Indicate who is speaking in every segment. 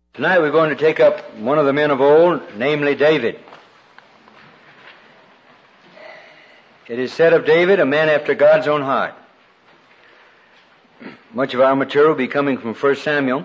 Speaker 1: Tonight we're going to take up one of the men of old, namely David. It is said of David, a man after God's own heart. Much of our material will be coming from 1 Samuel.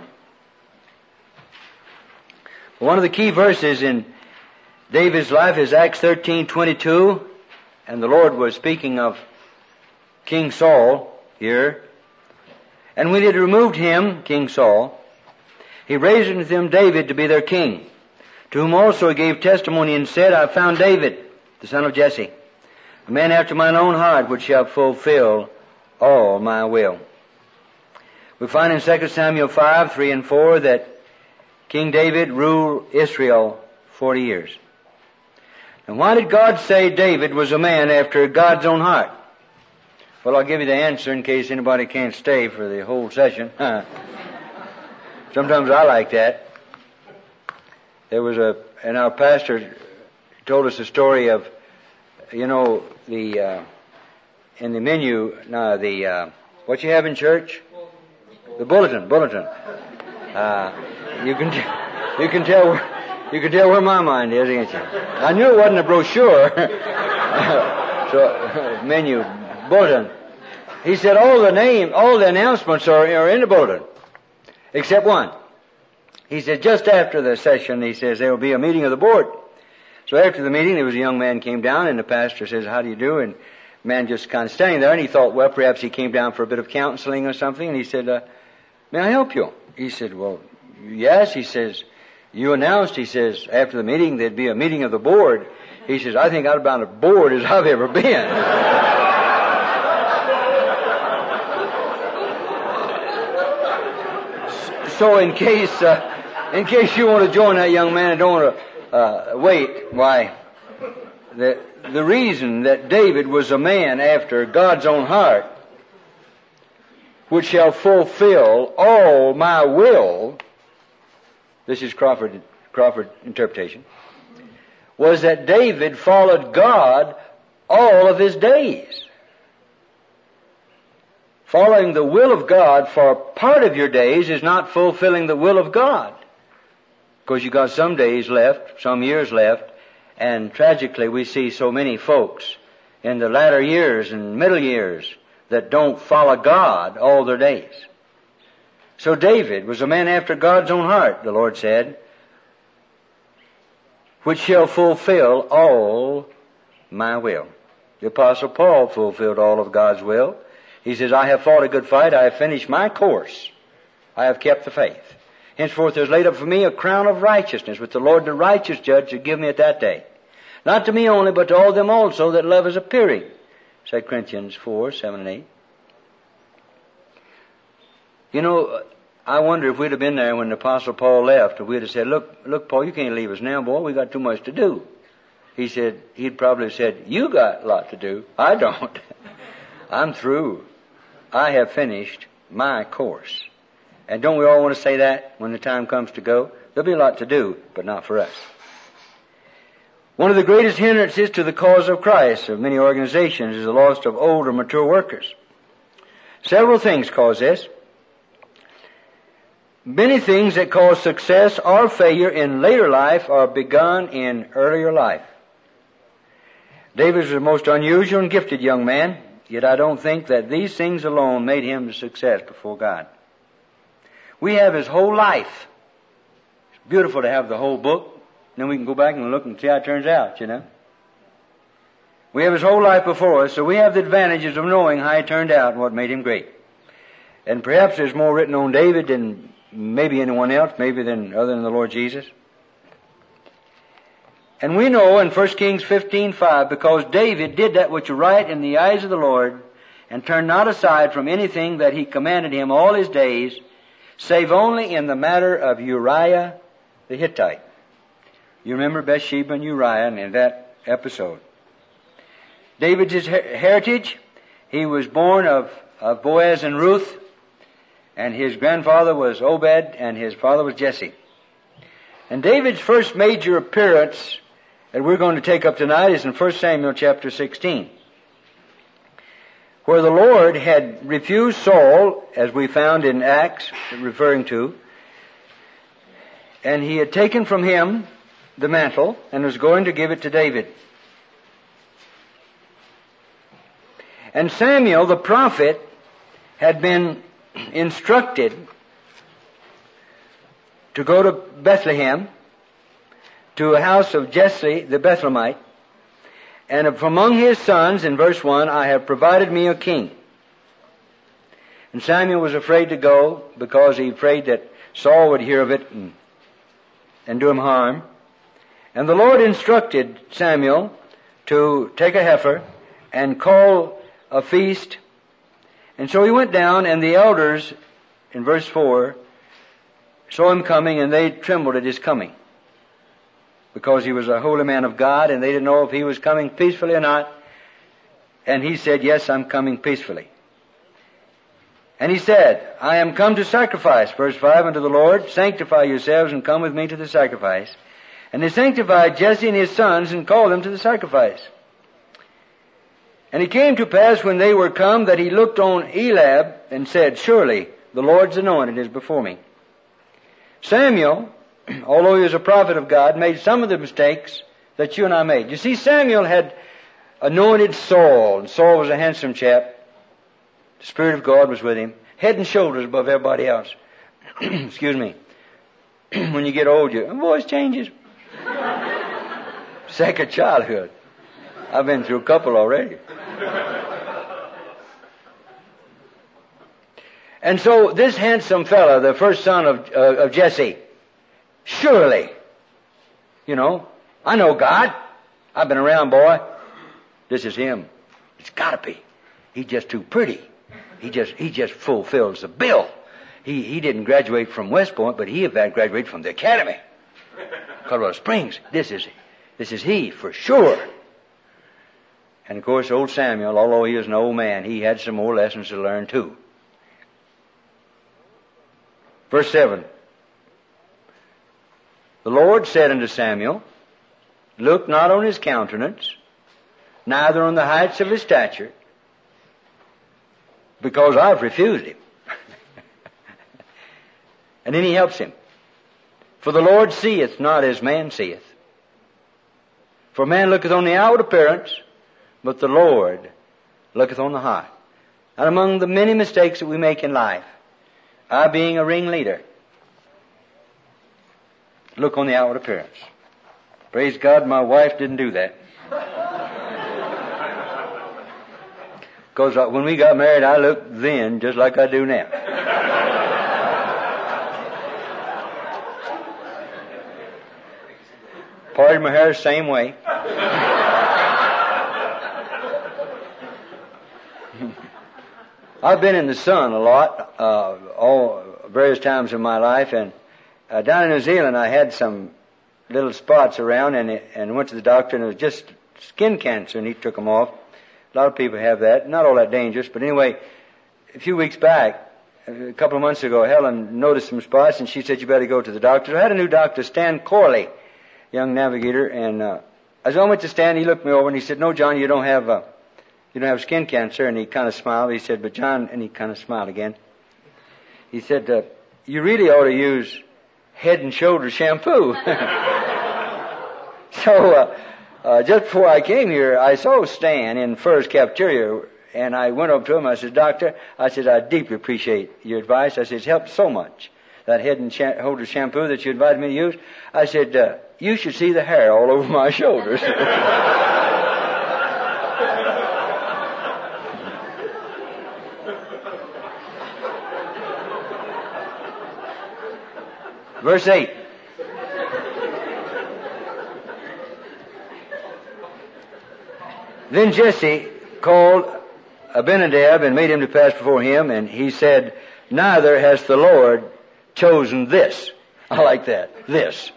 Speaker 1: One of the key verses in David's life is Acts 13:22, and the Lord was speaking of King Saul here. And when he had removed him, King Saul, he raised unto them David to be their king, to whom also he gave testimony and said, I have found David, the son of Jesse, a man after mine own heart, which shall fulfill all my will. We find in 2 Samuel 5:3 and 4 that King David ruled Israel 40 years. And why did God say David was a man after God's own heart? Well, I'll give you the answer in case anybody can't stay for the whole session. Sometimes I like that. There was and our pastor told us a story of, in the menu, what you have in church? The bulletin. You can tell where my mind is, can't you? I knew it wasn't a brochure. So, menu, bulletin. He said all the announcements are in the bulletin, except one. He said just after the session, he says there will be a meeting of the board. So after the meeting, there was a young man came down, and the pastor says, how do you do? And the man just kind of standing there, and he thought, well, perhaps he came down for a bit of counseling or something, and he said, may I help you? He said, well, yes. He says, you announced, he says, after the meeting, there'd be a meeting of the board. He says, I think I'd about as bored as I've ever been. So in case you want to join that young man and don't want to wait, why, the reason that David was a man after God's own heart, which shall fulfill all my will, this is Crawford interpretation, was that David followed God all of his days. Following the will of God for part of your days is not fulfilling the will of God. Because you got some days left, some years left, and tragically we see so many folks in the latter years and middle years that don't follow God all their days. So David was a man after God's own heart, the Lord said, which shall fulfill all my will. The Apostle Paul fulfilled all of God's will. He says, I have fought a good fight, I have finished my course, I have kept the faith. Henceforth there is laid up for me a crown of righteousness, which the Lord the righteous judge shall give me at that day. Not to me only, but to all them also that love is appearing. 2 Corinthians 4:7 and 8. I wonder if we'd have been there when the Apostle Paul left, if we'd have said, look, Paul, you can't leave us now, boy, we got too much to do. He'd probably have said, you got a lot to do. I don't. I'm through. I have finished my course. And don't we all want to say that when the time comes to go? There'll be a lot to do, but not for us. One of the greatest hindrances to the cause of Christ of many organizations is the loss of older, mature workers. Several things cause this. Many things that cause success or failure in later life are begun in earlier life. David was a most unusual and gifted young man, yet I don't think that these things alone made him a success before God. We have his whole life. It's beautiful to have the whole book. Then we can go back and look and see how it turns out, We have his whole life before us, so we have the advantages of knowing how he turned out and what made him great. And perhaps there's more written on David than maybe anyone else, other than the Lord Jesus. And we know in 1 Kings 15:5, because David did that which was right in the eyes of the Lord, and turned not aside from anything that he commanded him all his days, save only in the matter of Uriah the Hittite. You remember Bathsheba and Uriah in that episode. David's heritage, he was born of Boaz and Ruth, and his grandfather was Obed, and his father was Jesse. And David's first major appearance that we're going to take up tonight is in 1 Samuel chapter 16, where the Lord had refused Saul, as we found in Acts, referring to, And he had taken from him the mantle and was going to give it to David. And Samuel, the prophet, had been instructed to go to Bethlehem, to a house of Jesse the Bethlehemite, and from among his sons, in verse 1, I have provided me a king. And Samuel was afraid to go because he prayed that Saul would hear of it and do him harm. And the Lord instructed Samuel to take a heifer and call a feast. And so he went down, and the elders, in verse 4, saw him coming, and they trembled at his coming, because he was a holy man of God, and they didn't know if he was coming peacefully or not. And he said, yes, I'm coming peacefully. And he said, I am come to sacrifice, verse 5, unto the Lord. Sanctify yourselves and come with me to the sacrifice. And they sanctified Jesse and his sons and called them to the sacrifice. And it came to pass when they were come that he looked on Eliab and said, surely the Lord's anointed is before me. Samuel, although he was a prophet of God, made some of the mistakes that you and I made. You see, Samuel had anointed Saul, and Saul was a handsome chap. The Spirit of God was with him, head and shoulders above everybody else. Excuse me. When you get old, your voice changes. Second childhood. I've been through a couple already. And so this handsome fellow, the first son of Jesse, surely, I know God. I've been around, boy. This is him. It's gotta be. He's just too pretty. He just fulfills the bill. He didn't graduate from West Point, but he had graduated from the academy, Colorado Springs. This is he for sure. And of course, old Samuel, although he was an old man, he had some more lessons to learn too. Verse 7. The Lord said unto Samuel, look not on his countenance, neither on the heights of his stature, because I've refused him. And then he helps him. For the Lord seeth not as man seeth. For man looketh on the outward appearance, but the Lord looketh on the heart. And among the many mistakes that we make in life, I being a ringleader, look on the outward appearance. Praise God, my wife didn't do that. Because when we got married, I looked then just like I do now. Parted my hair the same way. I've been in the sun a lot, all various times in my life, and down in New Zealand I had some little spots around, and went to the doctor, and it was just skin cancer, and he took them off. A lot of people have that. Not all that dangerous, but anyway, a few weeks back, a couple of months ago, Helen noticed some spots, and she said, you better go to the doctor. I had a new doctor, Stan Corley, young navigator, and as I went to Stan, he looked me over, and he said, no, John, you don't have skin cancer. And he kind of smiled. He said, but John, and he kind of smiled again. He said, you really ought to use Head and Shoulders shampoo. So, just before I came here, I saw Stan in Fur's cafeteria, and I went up to him. I said, Doctor, I deeply appreciate your advice. I said, it's helped so much, that Head and Shoulders shampoo that you advised me to use. I said, you should see the hair all over my shoulders. Verse 8. Then Jesse called Abinadab and made him to pass before him, and he said, neither has the Lord chosen this. I like that. This.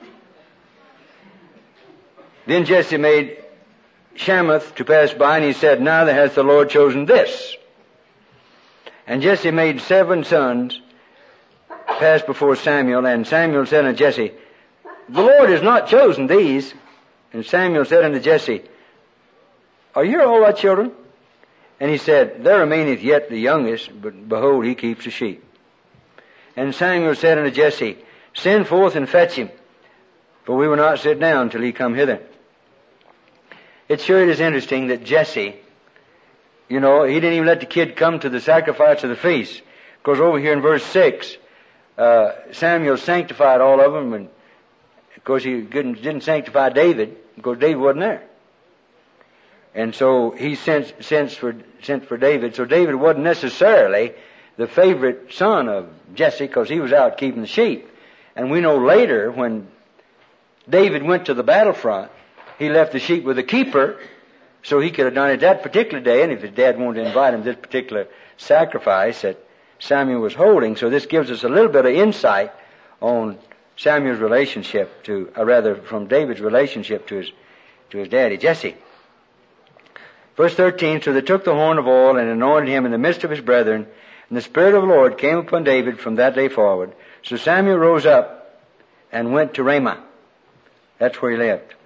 Speaker 1: Then Jesse made Shamath to pass by, and he said, neither has the Lord chosen this. And Jesse made 7 sons pass before Samuel, and Samuel said unto Jesse, the Lord has not chosen these. And Samuel said unto Jesse, are here all thy children? And he said, there remaineth yet the youngest, but behold, he keeps the sheep. And Samuel said unto Jesse, Send forth and fetch him, for we will not sit down till he come hither. It sure is interesting that Jesse, he didn't even let the kid come to the sacrifice of the feast. Because over here in verse 6, Samuel sanctified all of them, and of course he didn't sanctify David, because David wasn't there. And so he sent for David. So David wasn't necessarily the favorite son of Jesse, because he was out keeping the sheep. And we know later, when David went to the battlefront, he left the sheep with a keeper, so he could have done it that particular day, and if his dad wanted to invite him to this particular sacrifice that Samuel was holding. So this gives us a little bit of insight on Samuel's relationship from David's relationship to his daddy, Jesse. Verse 13, so they took the horn of oil and anointed him in the midst of his brethren, and the Spirit of the Lord came upon David from that day forward. So Samuel rose up and went to Ramah. That's where he lived.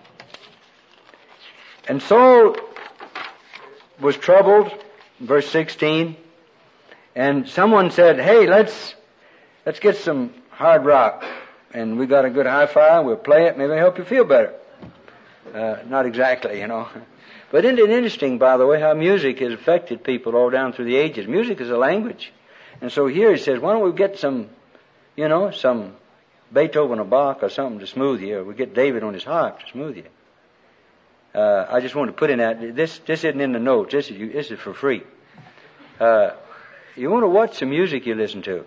Speaker 1: And Saul was troubled, verse 16, and someone said, hey, let's get some hard rock, and we got a good hi-fi, we'll play it, maybe it'll help you feel better. Not exactly, But isn't it interesting, by the way, how music has affected people all down through the ages? Music is a language. And so here he says, why don't we get some Beethoven or Bach or something to smooth you, or we get David on his harp to smooth you. I just want to put in that, this isn't in the notes, this is for free. You want to watch some music you listen to.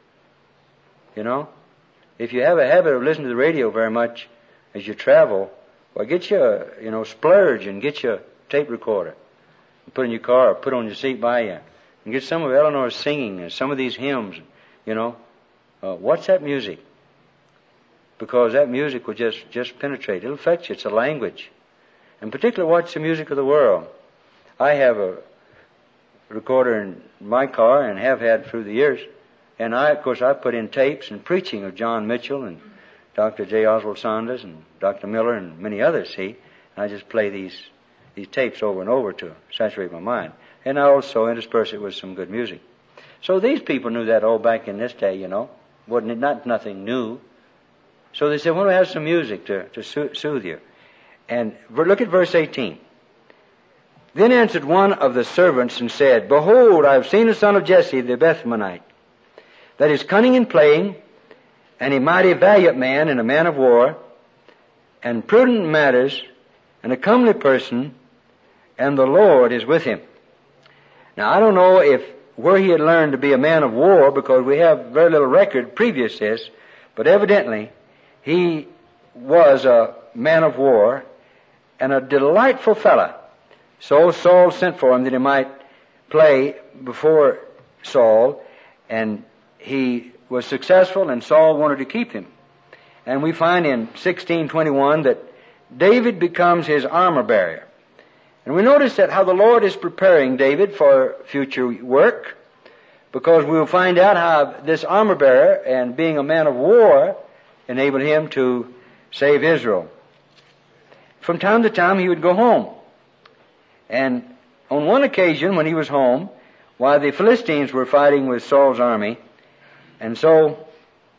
Speaker 1: If you have a habit of listening to the radio very much as you travel, well, get you splurge and get your tape recorder and put in your car or put on your seat by you and get some of Eleanor's singing and some of these hymns, watch that music, because that music will just penetrate. It'll affect you. It's a language. And particularly watch the music of the world. I have a recorder in my car and have had through the years, and I put in tapes and preaching of John Mitchell and Dr. J. Oswald Sanders and Dr. Miller and many others, and I just play these tapes over and over to saturate my mind. And I also intersperse it with some good music. So these people knew that all back in this day, wasn't it? Not nothing new. So they said, well, we have some music to soothe you. And look at verse 18. Then answered one of the servants and said, behold, I have seen the son of Jesse, the Bethlehemite, that is cunning in playing, and a mighty valiant man, and a man of war, and prudent in matters, and a comely person, and the Lord is with him. Now, I don't know where he had learned to be a man of war, because we have very little record previous to this, but evidently he was a man of war and a delightful fellow. So Saul sent for him that he might play before Saul, and he was successful, and Saul wanted to keep him. And we find in 16:21 that David becomes his armor bearer. And we notice that how the Lord is preparing David for future work, because we will find out how this armor bearer and being a man of war enabled him to save Israel. From time to time he would go home. And on one occasion when he was home, while the Philistines were fighting with Saul's army, and so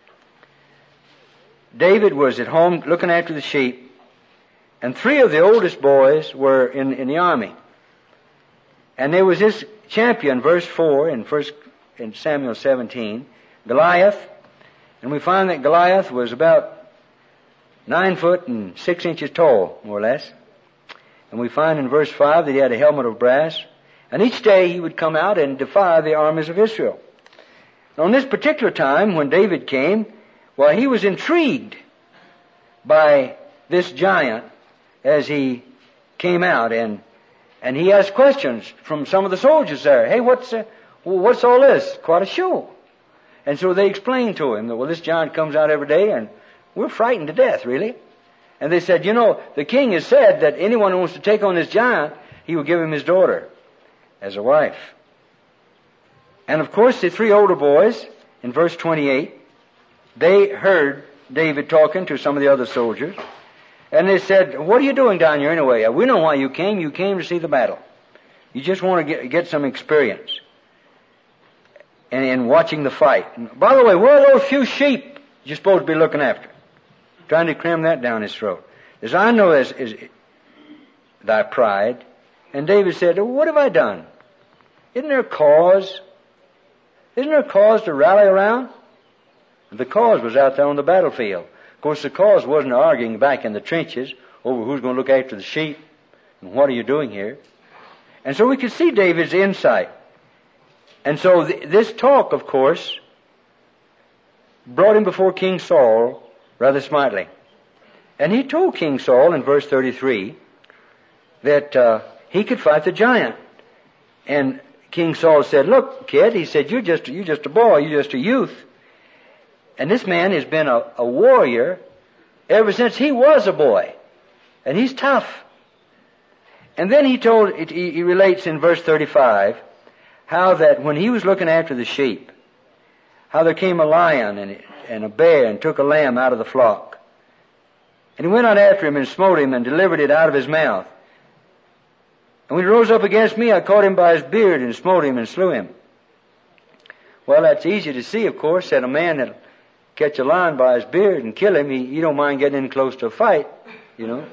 Speaker 1: David was at home looking after the sheep, and 3 of the oldest boys were in the army. And there was this champion, verse 4 in Samuel 17, Goliath, and we find that Goliath was about 9 foot and 6 inches tall, more or less. And we find in verse 5 that he had a helmet of brass, and each day he would come out and defy the armies of Israel. On this particular time, when David came, he was intrigued by this giant as he came out, and he asked questions from some of the soldiers there. Hey, what's all this? Quite a show. And so they explained to him that, this giant comes out every day, and we're frightened to death, really. And they said, the king has said that anyone who wants to take on this giant, he will give him his daughter as a wife. And of course, the 3 older boys, in verse 28, they heard David talking to some of the other soldiers, and they said, what are you doing down here anyway? We know why you came. You came to see the battle. You just want to get some experience in watching the fight. And by the way, where are those few sheep you're supposed to be looking after. Trying to cram that down his throat. As I know is thy pride. And David said, what have I done? Isn't there a cause? Isn't there a cause to rally around? The cause was out there on the battlefield. Of course, the cause wasn't arguing back in the trenches over who's going to look after the sheep and what are you doing here. And so we could see David's insight. And so this talk, of course, brought him before King Saul rather smartly. And he told King Saul in verse 33 that he could fight the giant. And King Saul said, look, kid, he said, you're just a boy, you're just a youth. And this man has been a warrior ever since he was a boy. And he's tough. And then he relates in verse 35 how that when he was looking after the sheep, how there came a lion and a bear and took a lamb out of the flock. And he went out after him and smote him and delivered it out of his mouth. And when he rose up against me, I caught him by his beard and smote him and slew him. Well, that's easy to see, of course, that a man that'll catch a lion by his beard and kill him, he don't mind getting in close to a fight, you know.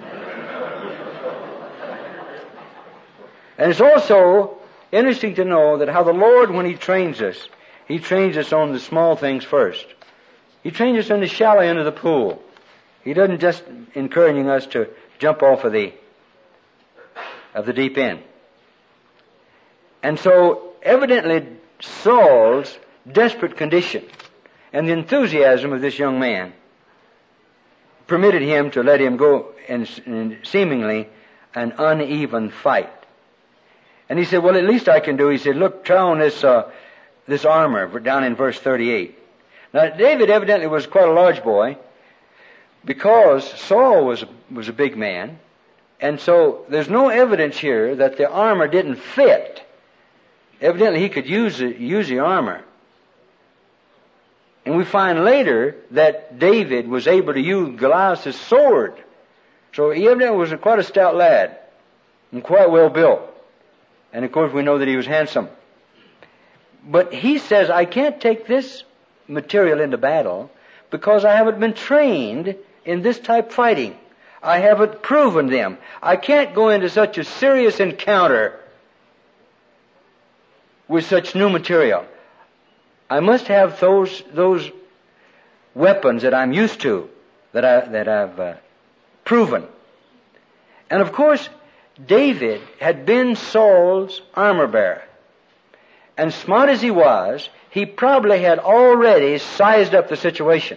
Speaker 1: And it's also interesting to know that how the Lord, when He trains us on the small things first. He trains us on the shallow end of the pool. He doesn't just encouraging us to jump off of the deep end. And so, evidently, Saul's desperate condition and the enthusiasm of this young man permitted him to let him go in seemingly an uneven fight. And he said, well, at least I can do, he said, look, try on this armor down in verse 38. Now, David evidently was quite a large boy because Saul was a big man. And so there's no evidence here that the armor didn't fit. Evidently he could use the armor. And we find later that David was able to use Goliath's sword. So he evidently was quite a stout lad and quite well built. And of course we know that he was handsome. But he says, I can't take this material into battle because I haven't been trained in this type fighting. I haven't proven them. I can't go into such a serious encounter with such new material. I must have those weapons that I'm used to, that I've proven. And of course, David had been Saul's armor bearer. And smart as he was, he probably had already sized up the situation.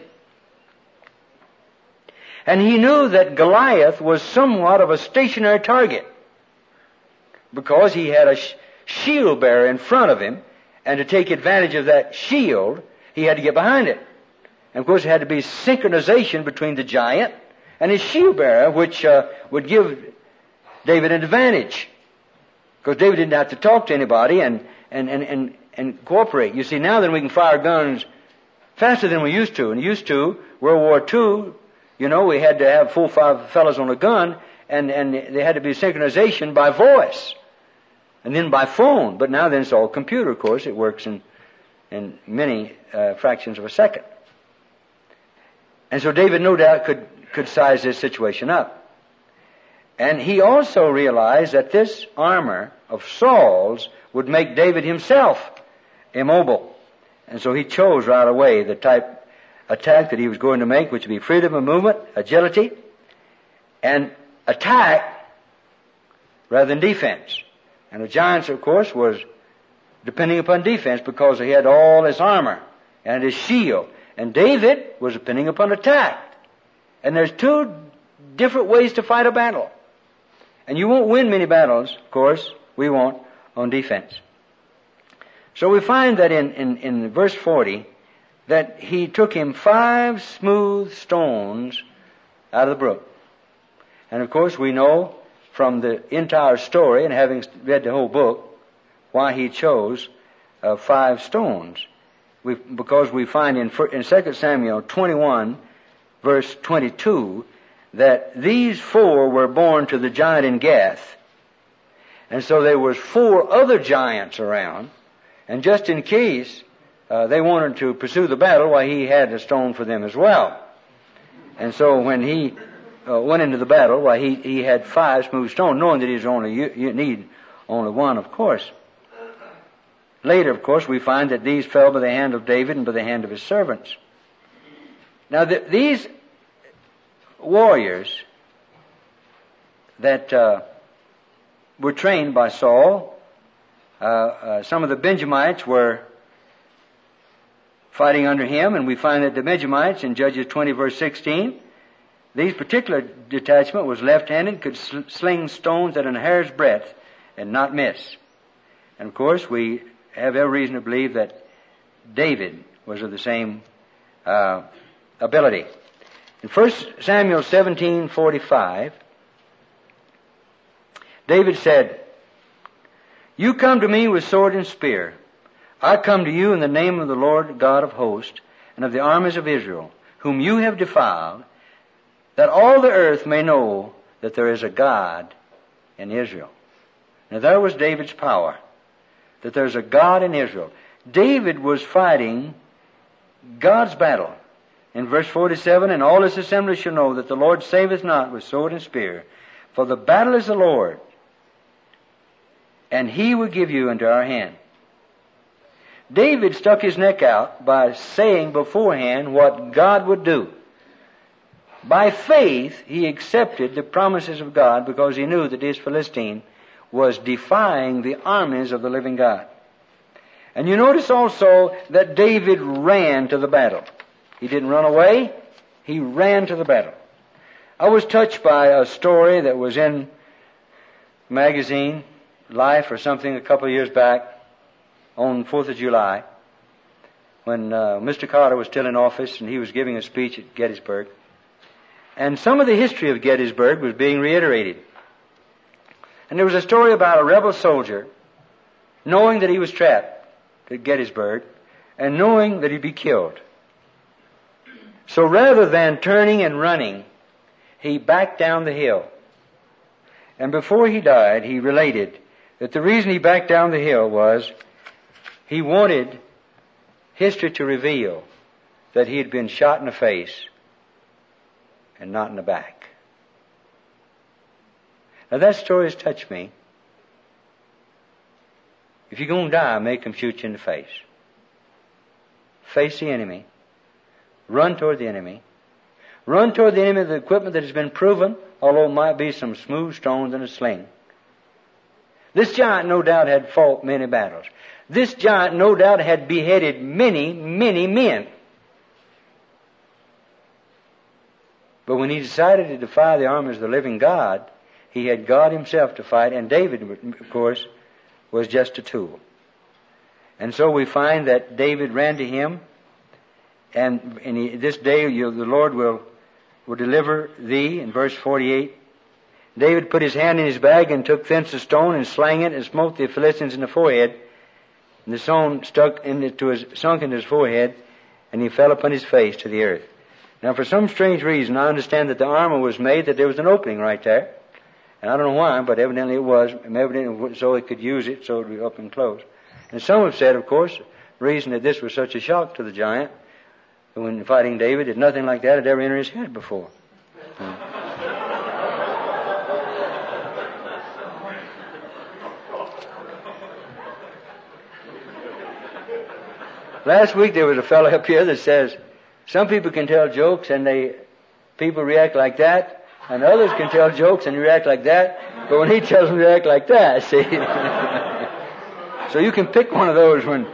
Speaker 1: And he knew that Goliath was somewhat of a stationary target because he had a shield bearer in front of him, and to take advantage of that shield, he had to get behind it. And of course, there had to be synchronization between the giant and his shield bearer, which would give David an advantage. Because David didn't have to talk to anybody and cooperate. You see, now then we can fire guns faster than we used to. And used to, World War II, you know, we had to have 4 or 5 fellows on a gun, and there had to be synchronization by voice. And then by phone. But now then it's all computer, of course. It works in many fractions of a second. And so David no doubt could size this situation up. And he also realized that this armor of Saul's would make David himself immobile. And so he chose right away the type attack that he was going to make, which would be freedom of movement, agility, and attack rather than defense. And the giant, of course, was depending upon defense because he had all his armor and his shield. And David was depending upon attack. And there's 2 different ways to fight a battle. And you won't win many battles, of course, we won't, on defense. So we find that in verse 40 that he took him 5 smooth stones out of the brook. And of course we know from the entire story, and having read the whole book, why he chose 5 stones. Because we find in 2 Samuel 21, verse 22, that these 4 were born to the giant in Gath. And so there was 4 other giants around, and just in case they wanted to pursue the battle, why he had a stone for them as well. And so when he went into the battle, why he had 5 smooth stones, knowing that he's you need only one, of course. Later, of course, we find that these fell by the hand of David and by the hand of his servants. Now, these warriors that were trained by Saul, some of the Benjamites were fighting under him, and we find that the Benjamites in Judges 20 verse 16, these particular detachment was left-handed, could sling stones at an hair's breadth and not miss. And of course, we have every reason to believe that David was of the same ability. In 1 Samuel 17:45, David said, "You come to me with sword and spear. I come to you in the name of the Lord God of hosts and of the armies of Israel, whom you have defiled, that all the earth may know that there is a God in Israel." Now there was David's power, that there's a God in Israel. David was fighting God's battle. In verse 47, "And all this assembly shall know that the Lord saveth not with sword and spear, for the battle is the Lord, and he will give you into our hand." David stuck his neck out by saying beforehand what God would do. By faith, he accepted the promises of God because he knew that this Philistine was defying the armies of the living God. And you notice also that David ran to the battle. He didn't run away, he ran to the battle. I was touched by a story that was in magazine, Life or something, a couple of years back on 4th of July, when Mr. Carter was still in office and he was giving a speech at Gettysburg. And some of the history of Gettysburg was being reiterated. And there was a story about a rebel soldier knowing that he was trapped at Gettysburg and knowing that he'd be killed. So rather than turning and running, he backed down the hill. And before he died, he related that the reason he backed down the hill was he wanted history to reveal that he had been shot in the face and not in the back. Now that story has touched me. If you're going to die, make him shoot you in the face. Face the enemy. Run toward the enemy. Run toward the enemy with the equipment that has been proven, although it might be some smooth stones and a sling. This giant no doubt had fought many battles. This giant no doubt had beheaded many, many men. But when he decided to defy the armies of the living God, he had God himself to fight, and David, of course, was just a tool. And so we find that David ran to him, and this day the Lord will deliver thee, in verse 48. David put his hand in his bag and took thence a stone and slang it and smote the Philistines in the forehead. And the stone sunk into his forehead, and he fell upon his face to the earth. Now, for some strange reason, I understand that the armor was made that there was an opening right there. And I don't know why, but evidently it was. Evidently so he could use it, so it would be up and close. And some have said, of course, the reason that this was such a shock to the giant when fighting David, that nothing like that had ever entered his head before. Last week there was a fellow up here that says, some people can tell jokes and people react like that, and others can tell jokes and react like that, but when he tells them to react like that, see? So you can pick one of those when...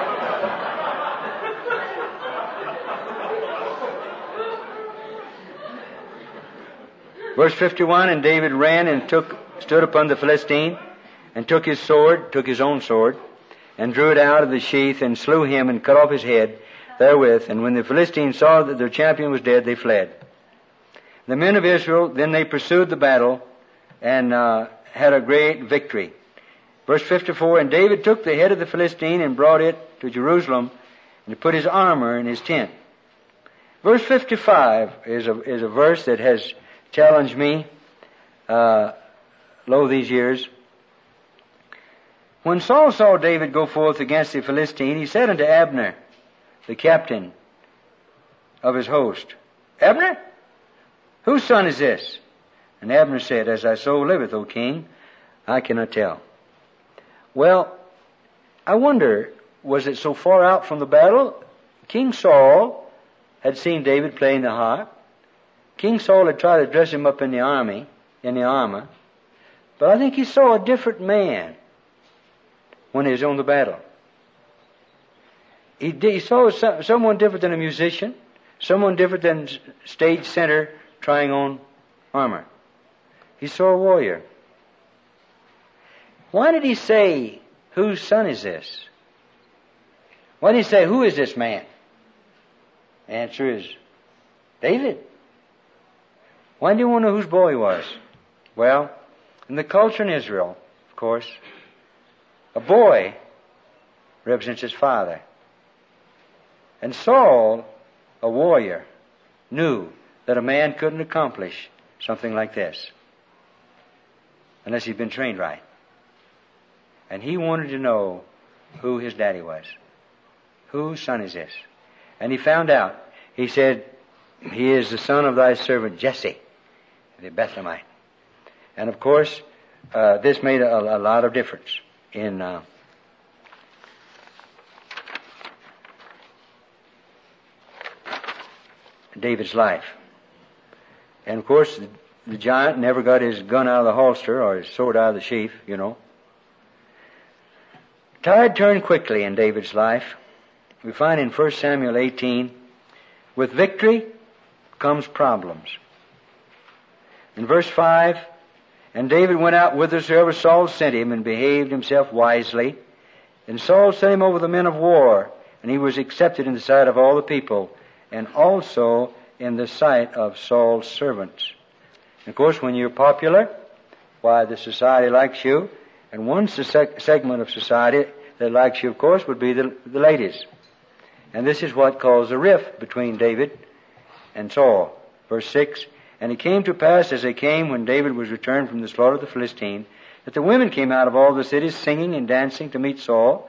Speaker 1: Verse 51, and David ran and stood upon the Philistine, and took his own sword, and drew it out of the sheath, and slew him, and cut off his head therewith. And when the Philistines saw that their champion was dead, they fled. The men of Israel, then they pursued the battle, and had a great victory. Verse 54, and David took the head of the Philistine, and brought it to Jerusalem, and put his armor in his tent. Verse 55 is a verse that has challenged me these years. When Saul saw David go forth against the Philistine, he said unto Abner, the captain of his host, Abner, whose son is this? And Abner said, As thy soul liveth, O king, I cannot tell. Well, I wonder, was it so far out from the battle? King Saul had seen David playing the harp. King Saul had tried to dress him up in the armor. But I think he saw a different man when he was on the battle. He saw someone different than a musician, someone different than stage center trying on armor. He saw a warrior. Why did he say, whose son is this? Why did he say, who is this man? The answer is, David. Why do you want to know whose boy he was? Well, in the culture in Israel, of course, a boy represents his father. And Saul, a warrior, knew that a man couldn't accomplish something like this unless he'd been trained right. And he wanted to know who his daddy was. Whose son is this? And he found out. He said, He is the son of thy servant Jesse, the Bethlehemite. And of course, this made a lot of difference in David's life. And of course, the giant never got his gun out of the holster or his sword out of the sheath, you know. Tide turned quickly in David's life. We find in 1 Samuel 18, with victory comes problems. In verse 5, And David went out whithersoever Saul sent him, and behaved himself wisely. And Saul set him over the men of war, and he was accepted in the sight of all the people, and also in the sight of Saul's servants. And of course, when you're popular, why, the society likes you. And one segment of society that likes you, of course, would be the ladies. And this is what caused a rift between David and Saul. Verse 6, And it came to pass as they came, when David was returned from the slaughter of the Philistine, that the women came out of all the cities singing and dancing to meet Saul,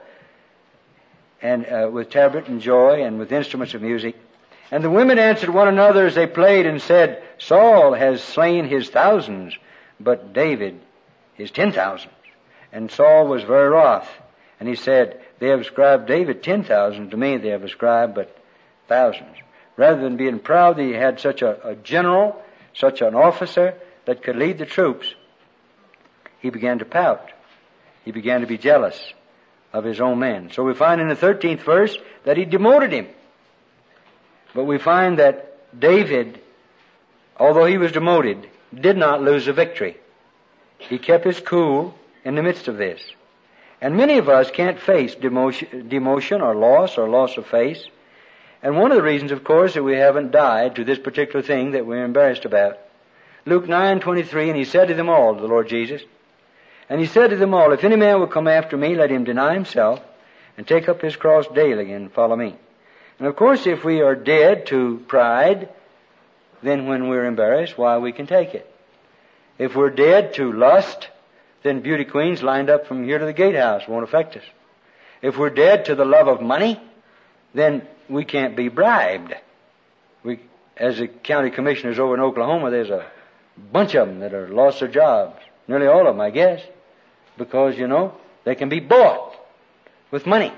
Speaker 1: and with tabret and joy, and with instruments of music. And the women answered one another as they played, and said, Saul has slain his thousands, but David his 10,000. And Saul was very wroth. And he said, They have ascribed David 10,000. To me they have ascribed but thousands. Rather than being proud that he had such a general, such an officer that could lead the troops, he began to pout. He began to be jealous of his own men. So we find in the 13th verse that he demoted him. But we find that David, although he was demoted, did not lose the victory. He kept his cool in the midst of this. And many of us can't face demotion or loss of face. And one of the reasons, of course, that we haven't died to this particular thing that we're embarrassed about. Luke 9:23, And he said to them all, the Lord Jesus, And he said to them all, If any man will come after me, let him deny himself, and take up his cross daily, and follow me. And of course, if we are dead to pride, then when we're embarrassed, why, we can take it. If we're dead to lust, then beauty queens lined up from here to the gatehouse won't affect us. If we're dead to the love of money, then we can't be bribed. As the county commissioners over in Oklahoma, there's a bunch of them that are lost their jobs. Nearly all of them, I guess. Because, they can be bought with money.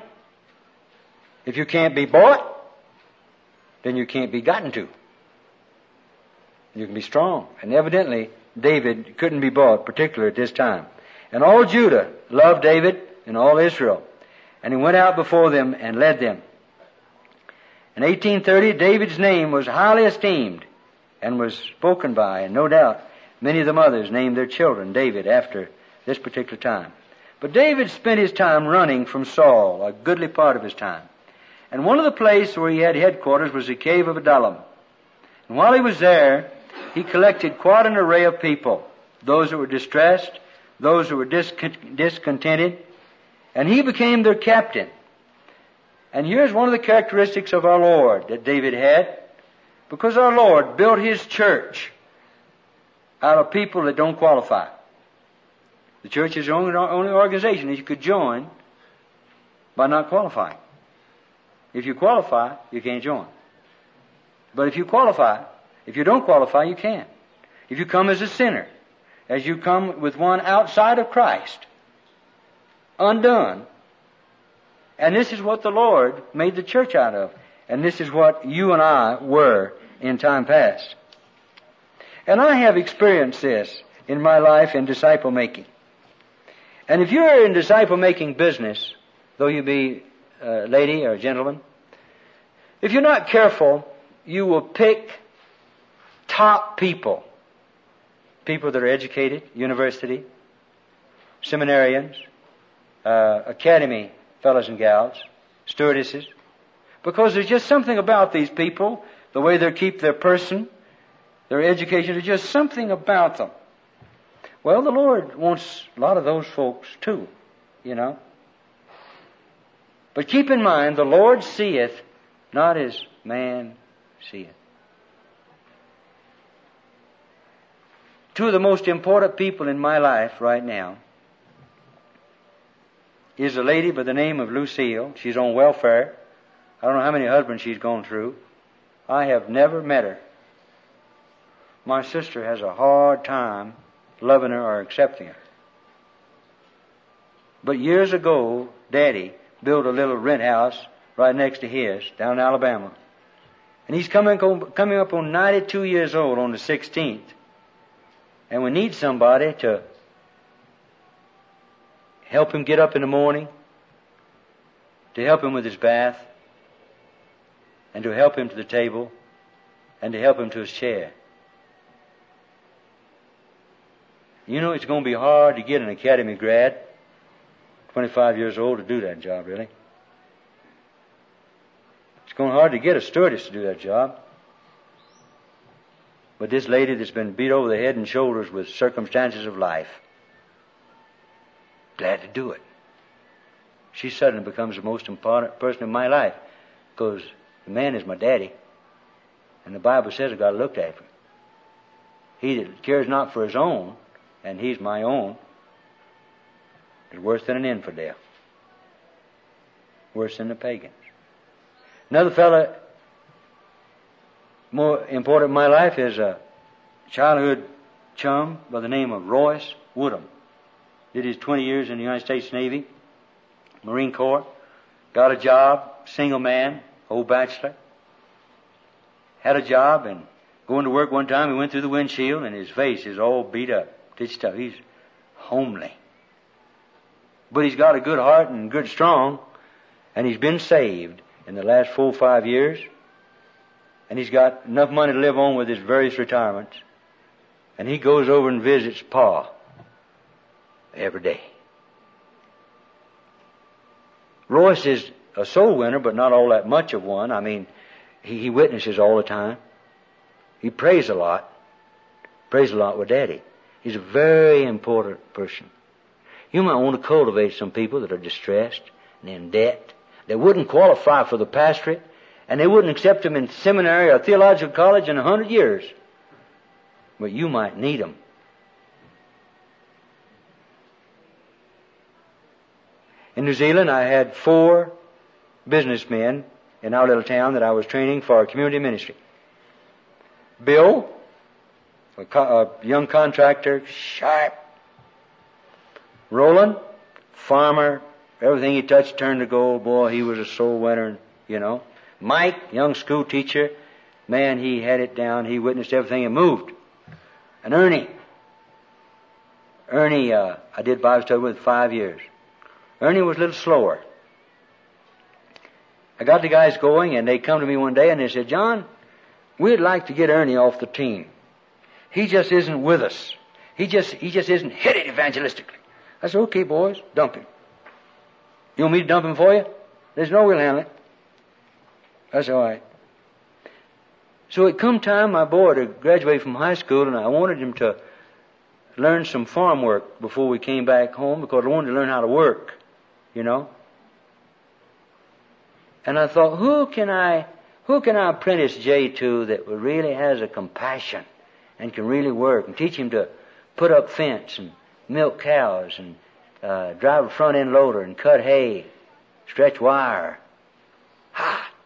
Speaker 1: If you can't be bought, then you can't be gotten to. You can be strong. And evidently, David couldn't be bought, particularly at this time. And all Judah loved David, and all Israel. And he went out before them and led them. In 1830, David's name was highly esteemed and was spoken by, and no doubt many of the mothers named their children David after this particular time. But David spent his time running from Saul, a goodly part of his time. And one of the places where he had headquarters was the cave of Adullam. And while he was there, he collected quite an array of people, those that were distressed, those who were discontented, and he became their captain. And here's one of the characteristics of our Lord that David had, because our Lord built his church out of people that don't qualify. The church is the only organization that you could join by not qualifying. If you qualify, you can't join. But if you qualify, if you don't qualify, you can. If you come as a sinner, as you come with one outside of Christ, undone, and this is what the Lord made the church out of, and this is what you and I were in time past. And I have experienced this in my life in disciple making. And if you're in disciple making business, though you be a lady or a gentleman, if you're not careful, you will pick top people. People that are educated, university, seminarians, academy fellows and gals, stewardesses, because there's just something about these people, the way they keep their person, their education, there's just something about them. Well, the Lord wants a lot of those folks too, you know. But keep in mind, the Lord seeth not as man seeth. Two of the most important people in my life right now is a lady by the name of Lucille. She's on welfare. I don't know how many husbands she's gone through. I have never met her. My sister has a hard time loving her or accepting her. But years ago, Daddy built a little rent house right next to his down in Alabama. And he's coming up on 92 years old on the 16th. And we need somebody to help him get up in the morning, to help him with his bath, and to help him to the table, and to help him to his chair. You know, it's going to be hard to get an academy grad, 25 years old, to do that job, really. It's going to be hard to get a stewardess to do that job. But this lady that's been beat over the head and shoulders with circumstances of life, glad to do it. She suddenly becomes the most important person in my life, because the man is my daddy, and the Bible says I've got to look after him. He that cares not for his own, and he's my own, is worse than an infidel, worse than the pagans. Another fellow more important in my life is a childhood chum by the name of Royce Woodham. Did his 20 years in the United States Navy, Marine Corps, got a job, single man, old bachelor, had a job, and going to work one time, he went through the windshield, and his face is all beat up, stitched up. He's homely. But he's got a good heart and good strong, and he's been saved in the last 4 or 5 years, and he's got enough money to live on with his various retirements, and he goes over and visits Pa every day. Royce is a soul winner, but not all that much of one. I mean, he witnesses all the time. He prays a lot. Prays a lot with Daddy. He's a very important person. You might want to cultivate some people that are distressed and in debt. They wouldn't qualify for the pastorate, and they wouldn't accept him in seminary or theological college in 100 years. But you might need them. In New Zealand, I had 4 businessmen in our little town that I was training for community ministry. Bill, a young contractor, sharp. Roland, farmer, everything he touched turned to gold. Boy, he was a soul winner, you know. Mike, young school teacher, man, he had it down. He witnessed everything and moved. And Ernie, I did Bible study with 5 years. Ernie was a little slower. I got the guys going, and they come to me one day and they said, John, we'd like to get Ernie off the team. He just isn't with us. He just isn't hit it evangelistically. I said, okay, boys, dump him. You want me to dump him for you? There's no we'll handle it. That's all right. So it come time my boy to graduate from high school, and I wanted him to learn some farm work before we came back home, because I wanted to learn how to work, you know. And I thought, who can I apprentice Jay to that really has a compassion and can really work, and teach him to put up fence and milk cows and drive a front end loader and cut hay, stretch wire.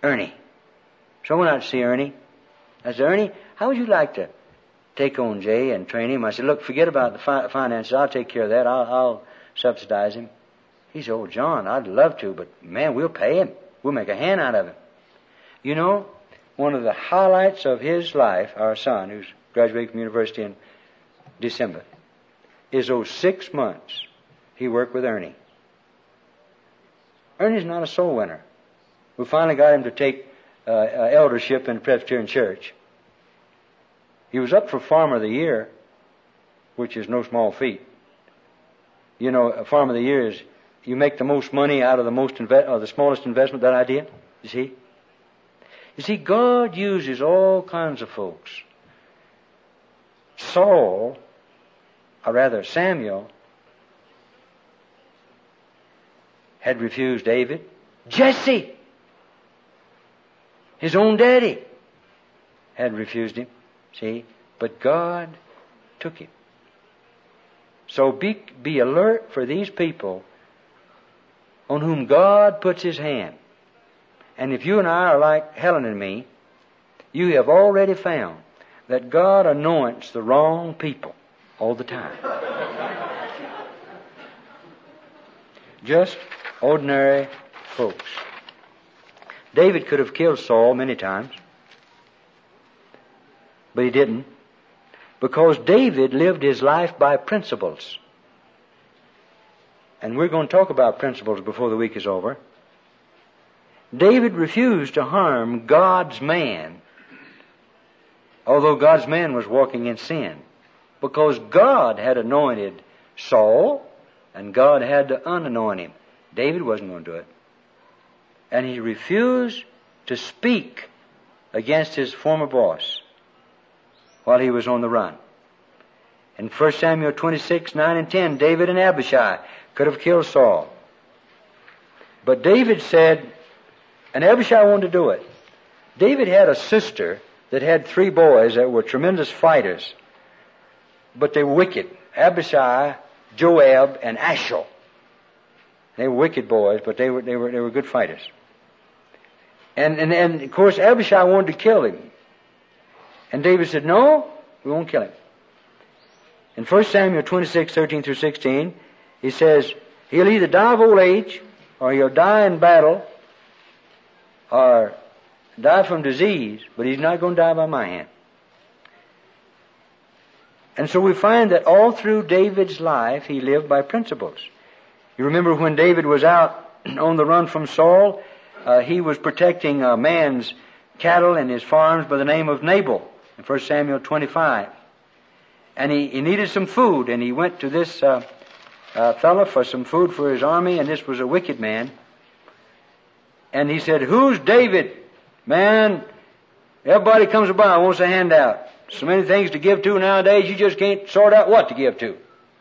Speaker 1: Ernie. So I went out to see Ernie. I said, Ernie, how would you like to take on Jay and train him? I said, look, forget about the finances. I'll take care of that. I'll subsidize him. He said, oh, John, I'd love to, but man, we'll pay him. We'll make a hand out of him. You know, one of the highlights of his life, our son, who's graduating from university in December, is those 6 months he worked with Ernie. Ernie's not a soul winner. We finally got him to take eldership in the Presbyterian Church. He was up for Farmer of the Year, which is no small feat. You know, a Farmer of the Year is you make the most money out of the smallest investment. That idea, you see. You see, God uses all kinds of folks. Samuel, had refused David. Jesse, his own daddy, had refused him. See? But God took him. So be alert for these people on whom God puts His hand. And if you and I are like Helen and me, you have already found that God anoints the wrong people all the time. Just ordinary folks. David could have killed Saul many times, but he didn't, because David lived his life by principles. And we're going to talk about principles before the week is over. David refused to harm God's man, although God's man was walking in sin, because God had anointed Saul, and God had to unanoint him. David wasn't going to do it. And he refused to speak against his former boss while he was on the run. In 1 Samuel 26, 9 and 10, David and Abishai could have killed Saul. But David said, and Abishai wanted to do it. David had a sister that had 3 boys that were tremendous fighters, but they were wicked. Abishai, Joab, and Ashel. They were wicked boys, but they were good fighters. And of course Abishai wanted to kill him. And David said, no, we won't kill him. In 1 Samuel 26, 13 through 16, he says, he'll either die of old age, or he'll die in battle, or die from disease, but he's not going to die by my hand. And so we find that all through David's life, he lived by principles. You remember when David was out on the run from Saul, he was protecting a man's cattle and his farms by the name of Nabal in 1 Samuel 25. And he needed some food, and he went to this fellow for some food for his army, and this was a wicked man. And he said, who's David? Man, everybody comes by and wants a handout. So many things to give to nowadays, you just can't sort out what to give to.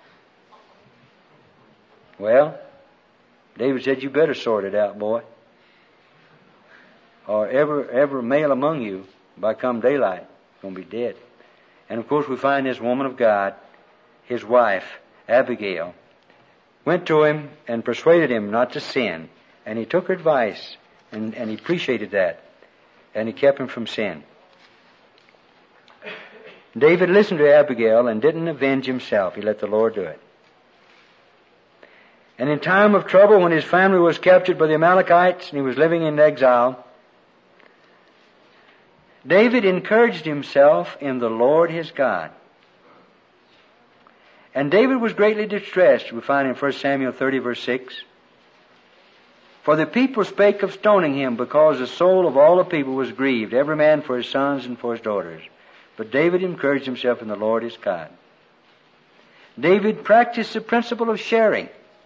Speaker 1: Well, David said, you better sort it out, boy. Or every male among you, by come daylight, is going to be dead. And of course we find this woman of God, his wife, Abigail, went to him and persuaded him not to sin. And he took her advice, and he appreciated that. And he kept him from sin. David listened to Abigail and didn't avenge himself. He let the Lord do it. And in time of trouble, when his family was captured by the Amalekites and he was living in exile, David encouraged himself in the Lord his God. And David was greatly distressed, we find in 1 Samuel 30, verse 6. For the people spake of stoning him, because the soul of all the people was grieved, every man for his sons and for his daughters. But David encouraged himself in the Lord his God. David practiced the principle of sharing.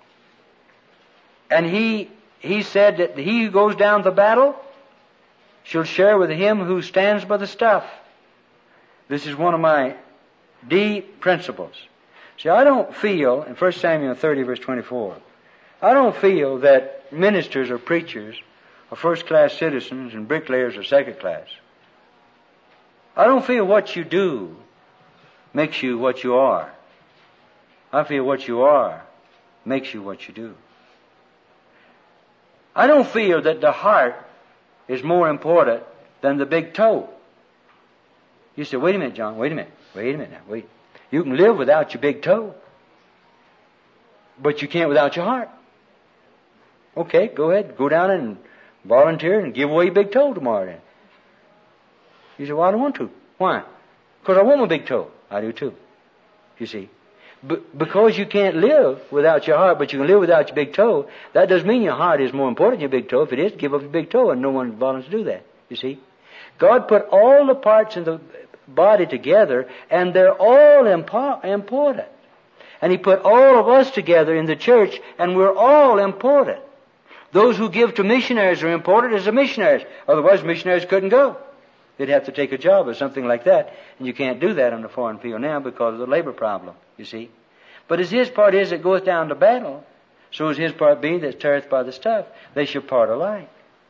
Speaker 1: And he said that he who goes down to battle shall share with him who stands by the stuff. This is one of my deep principles. See, I don't feel, in 1 Samuel 30, verse 24, I don't feel that ministers or preachers are first-class citizens and bricklayers are second-class. I don't feel what you do makes you what you are. I feel what you are makes you what you do. I don't feel that the heart is more important than the big toe. You say, wait a minute, John, wait a minute now, wait. You can live without your big toe, but you can't without your heart. Okay, go ahead, go down and volunteer and give away your big toe tomorrow then. You say, well, I don't want to. Why? Because I want my big toe. I do too. You see. Because you can't live without your heart, but you can live without your big toe, that doesn't mean your heart is more important than your big toe. If it is, give up your big toe, and no one volunteers to do that. You see. God put all the parts in the body together, and they're all important. And He put all of us together in the church, and we're all important. Those who give to missionaries are important as the missionaries. Otherwise, missionaries couldn't go. They'd have to take a job or something like that. And you can't do that on the foreign field now because of the labor problem, you see. But as His part is that goeth down to battle, so is His part be that tareth by the stuff. They shall part alike.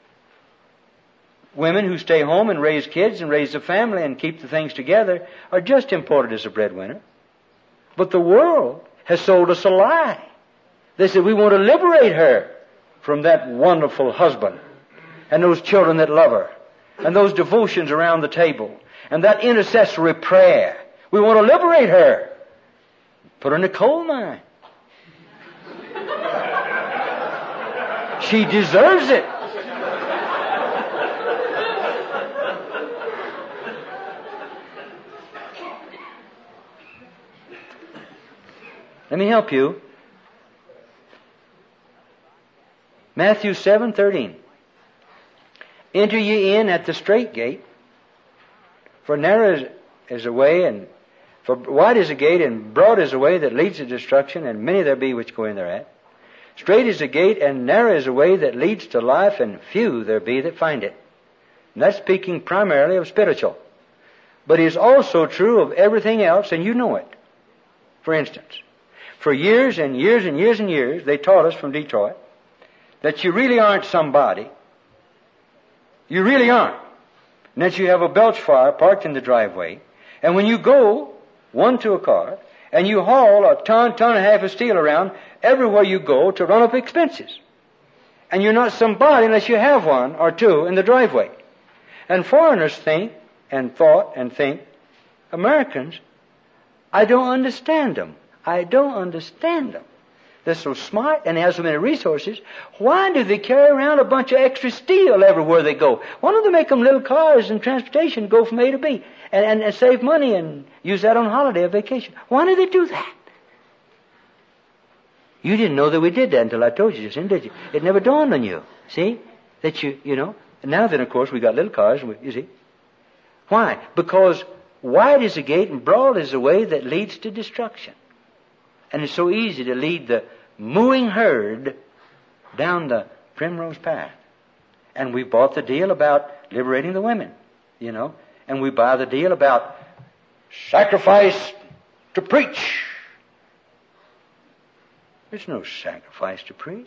Speaker 1: Women who stay home and raise kids and raise a family and keep the things together are just important as a breadwinner. But the world has sold us a lie. They said, we want to liberate her from that wonderful husband and those children that love her and those devotions around the table and that intercessory prayer. We want to liberate her. Put her in a coal mine. She deserves it. Let me help you. Matthew 7:13. Enter ye in at the strait gate, for narrow is the way, and for wide is the gate, and broad is the way that leads to destruction, and many there be which go in thereat. Strait is the gate, and narrow is the way that leads to life, and few there be that find it. And that's speaking primarily of spiritual. But it is also true of everything else, and you know it. For instance, for years and years and years and years, they taught us from Detroit that you really aren't somebody. You really aren't. And that you have a belch fire parked in the driveway, and when you go, one to a car, and you haul a ton and a half of steel around everywhere you go to run up expenses. And you're not somebody unless you have one or two in the driveway. And foreigners think, and thought, and think, Americans, I don't understand them. I don't understand them. They're so smart and they have so many resources. Why do they carry around a bunch of extra steel everywhere they go? Why don't they make them little cars and transportation go from A to B and save money and use that on holiday or vacation? Why do they do that? You didn't know that we did that until I told you just, did you? It never dawned on you. See? That you know. And now then, of course, we got little cars, you see. Why? Because wide is the gate and broad is the way that leads to destruction. And it's so easy to lead the mooing herd down the primrose path. And we bought the deal about liberating the women, you know. And we buy the deal about sacrifice to preach. There's no sacrifice to preach.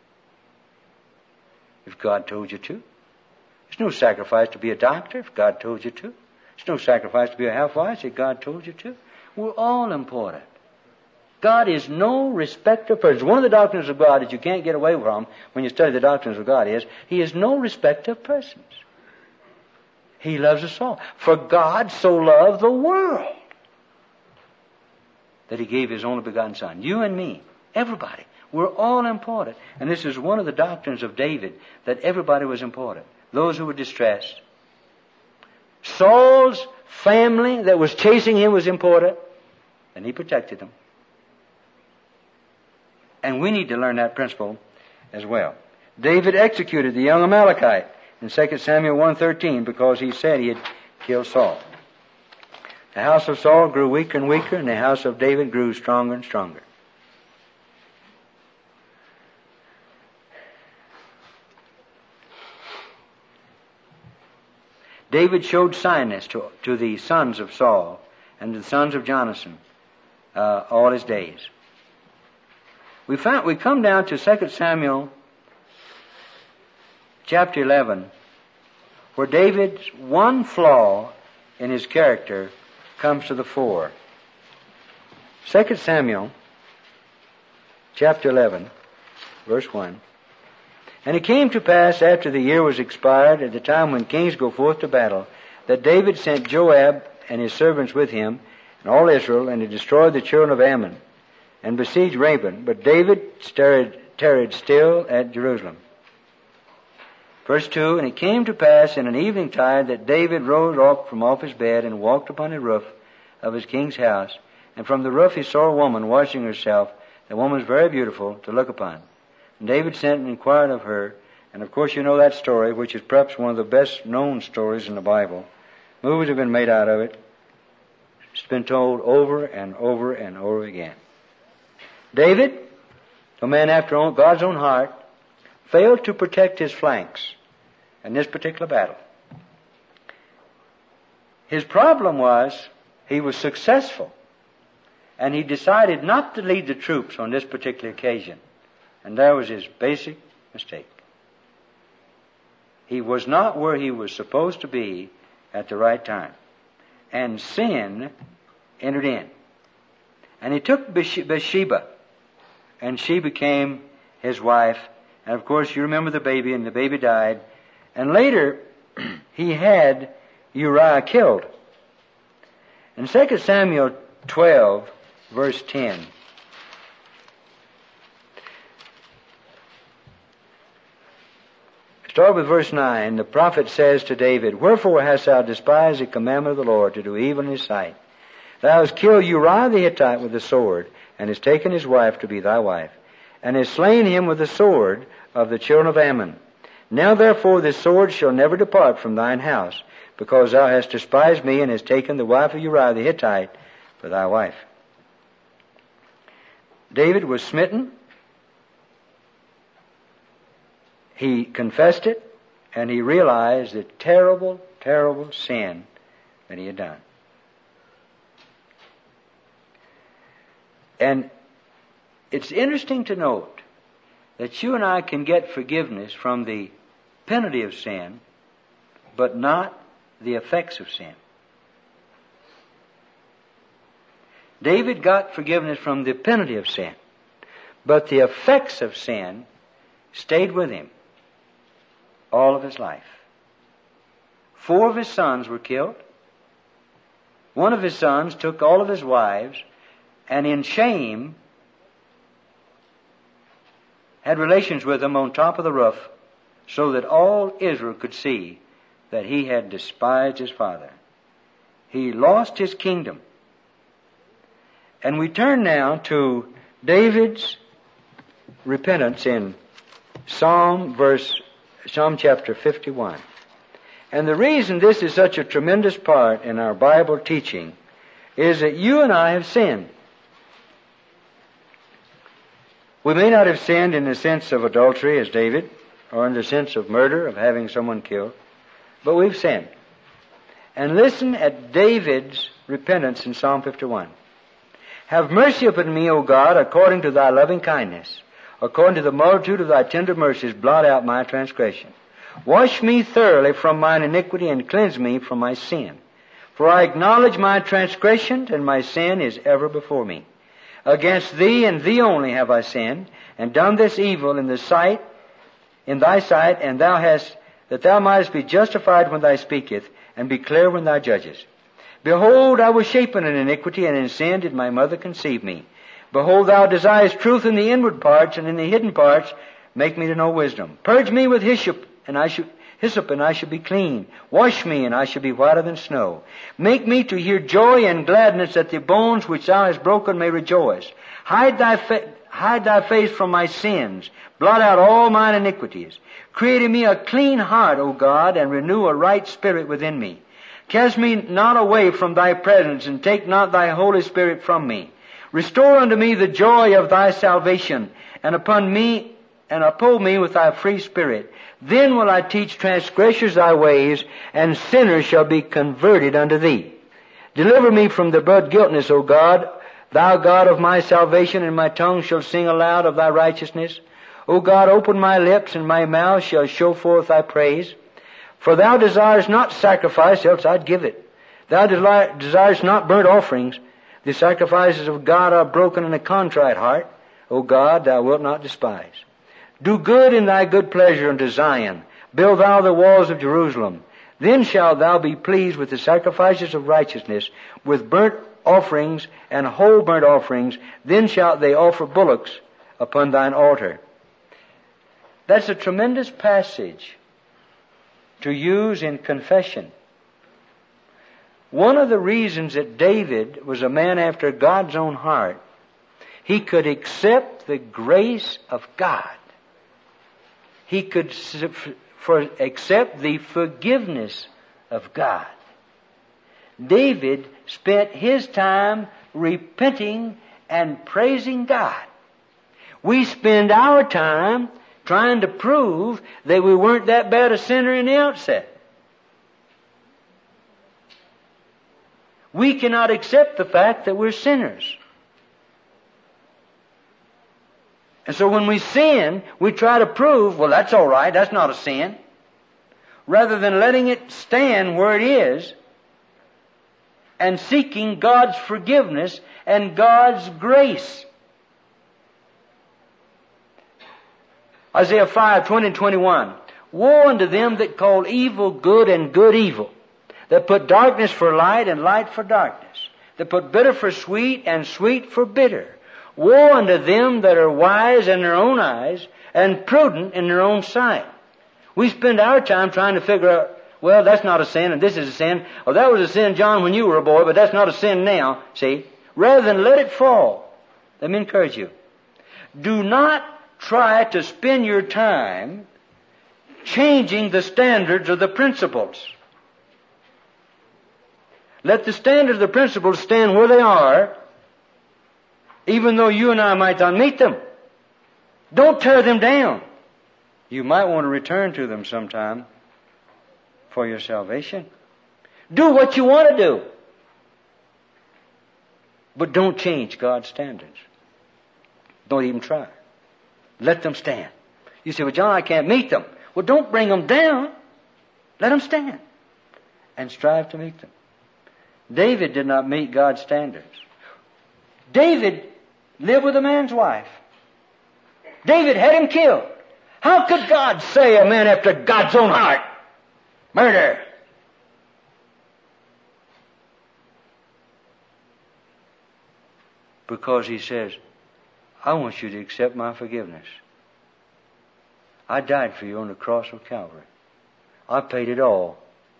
Speaker 1: If God told you to. There's no sacrifice to be a doctor if God told you to. There's no sacrifice to be a housewife if God told you to. We're all important. God is no respecter of persons. One of the doctrines of God that you can't get away from when you study the doctrines of God is, He is no respecter of persons. He loves us all. For God so loved the world that He gave His only begotten Son. You and me, everybody, we're all important. And this is one of the doctrines of David, that everybody was important. Those who were distressed. Saul's family that was chasing him was important, and he protected them. And we need to learn that principle as well. David executed the young Amalekite in 2 Samuel 1:13 because he said he had killed Saul. The house of Saul grew weaker and weaker, and the house of David grew stronger and stronger. David showed kindness to the sons of Saul and to the sons of Jonathan all his days. We come down to 2 Samuel chapter 11, where David's one flaw in his character comes to the fore. 2 Samuel chapter 11, verse 1. And it came to pass after the year was expired, at the time when kings go forth to battle, that David sent Joab and his servants with him, and all Israel, and he destroyed the children of Ammon, and besieged Rabbah. But David tarried still at Jerusalem. Verse 2, And it came to pass in an evening tide that David rose up from off his bed and walked upon the roof of his king's house. And from the roof he saw a woman washing herself. The woman was very beautiful to look upon. And David sent and inquired of her. And of course you know that story, which is perhaps one of the best known stories in the Bible. Movies have been made out of it. It's been told over and over and over again. David, a man after God's own heart, failed to protect his flanks in this particular battle. His problem was he was successful, and he decided not to lead the troops on this particular occasion. And that was his basic mistake. He was not where he was supposed to be at the right time. And sin entered in. And he took Bathsheba, and she became his wife. And of course you remember the baby, and the baby died. And later he had Uriah killed. In 2 Samuel 12, verse 10, start with verse 9. The prophet says to David, Wherefore hast thou despised the commandment of the Lord to do evil in his sight? Thou hast killed Uriah the Hittite with the sword, and hast taken his wife to be thy wife, and hast slain him with the sword of the children of Ammon. Now therefore this sword shall never depart from thine house, because thou hast despised me, and hast taken the wife of Uriah the Hittite for thy wife. David was smitten. He confessed it, and he realized the terrible, terrible sin that he had done. And it's interesting to note that you and I can get forgiveness from the penalty of sin, but not the effects of sin. David got forgiveness from the penalty of sin, but the effects of sin stayed with him all of his life. 4 of his sons were killed. One of his sons took all of his wives, and in shame had relations with them on top of the roof, so that all Israel could see that he had despised his father. He lost his kingdom. And we turn now to David's repentance in Psalm chapter 51. And the reason this is such a tremendous part in our Bible teaching is that you and I have sinned. We may not have sinned in the sense of adultery as David, or in the sense of murder, of having someone killed, but we've sinned. And listen at David's repentance in Psalm 51. Have mercy upon me, O God, according to thy loving kindness. According to the multitude of thy tender mercies, blot out my transgression. Wash me thoroughly from mine iniquity, and cleanse me from my sin. For I acknowledge my transgressions, and my sin is ever before me. Against thee and thee only have I sinned, and done this evil in thy sight, and that thou mightest be justified when thou speakest, and be clear when thou judgest. Behold, I was shapen in iniquity, and in sin did my mother conceive me. Behold, thou desirest truth in the inward parts, and in the hidden parts make me to know wisdom. Purge me with hyssop, and I shall be clean. Wash me, and I shall be whiter than snow. Make me to hear joy and gladness, that the bones which thou hast broken may rejoice. Hide thy face from my sins. Blot out all mine iniquities. Create in me a clean heart, O God, and renew a right spirit within me. Cast me not away from thy presence, and take not thy Holy Spirit from me. Restore unto me the joy of thy salvation, and uphold me with thy free spirit. Then will I teach transgressors thy ways, and sinners shall be converted unto thee. Deliver me from the blood guiltiness, O God, thou God of my salvation, and my tongue shall sing aloud of thy righteousness. O God, open my lips, and my mouth shall show forth thy praise. For thou desirest not sacrifice, else I'd give it. Thou desirest not burnt offerings. The sacrifices of God are broken in a contrite heart. O God, thou wilt not despise. Do good in thy good pleasure unto Zion. Build thou the walls of Jerusalem. Then shalt thou be pleased with the sacrifices of righteousness, with burnt offerings and whole burnt offerings. Then shalt they offer bullocks upon thine altar. That's a tremendous passage to use in confession. One of the reasons that David was a man after God's own heart, he could accept the grace of God. He could accept the forgiveness of God. David spent his time repenting and praising God. We spend our time trying to prove that we weren't that bad a sinner in the outset. We cannot accept the fact that we're sinners. And so when we sin, we try to prove, well, that's all right, that's not a sin. Rather than letting it stand where it is and seeking God's forgiveness and God's grace. Isaiah 5:20-21. Woe unto them that call evil good and good evil, that put darkness for light and light for darkness, that put bitter for sweet and sweet for bitter. Woe unto them that are wise in their own eyes and prudent in their own sight. We spend our time trying to figure out, well, that's not a sin and this is a sin. Oh, that was a sin, John, when you were a boy, but that's not a sin now. See? Rather than let it fall. Let me encourage you. Do not try to spend your time changing the standards of the principles. Let the standards of the principles stand where they are, even though you and I might not meet them. Don't tear them down. You might want to return to them sometime for your salvation. Do what you want to do. But don't change God's standards. Don't even try. Let them stand. You say, well, John, I can't meet them. Well, don't bring them down. Let them stand. And strive to meet them. David did not meet God's standards. David lived with a man's wife. David had him killed. How could God say a man after God's own heart? Murder. Because he says, I want you to accept my forgiveness. I died for you on the cross of Calvary. I paid it all.